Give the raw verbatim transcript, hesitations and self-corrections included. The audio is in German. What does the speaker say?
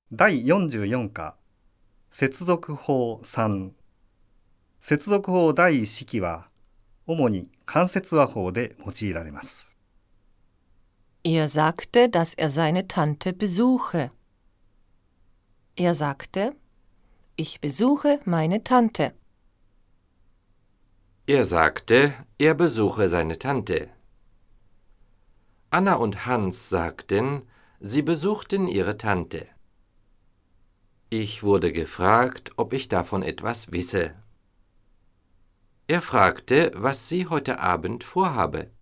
だいよんじゅうよん課、接続法さん。接続法第一式は、主に間接和法で用いられます。 Er sagte, dass er seine Tante besuche. Er sagte, ich besuche meine Tante. Er sagte, er besuche seine Tante. Anna und Hans sagten, sie besuchten ihre Tante. Ich wurde gefragt, ob ich davon etwas wisse. Er fragte, was sie heute Abend vorhabe.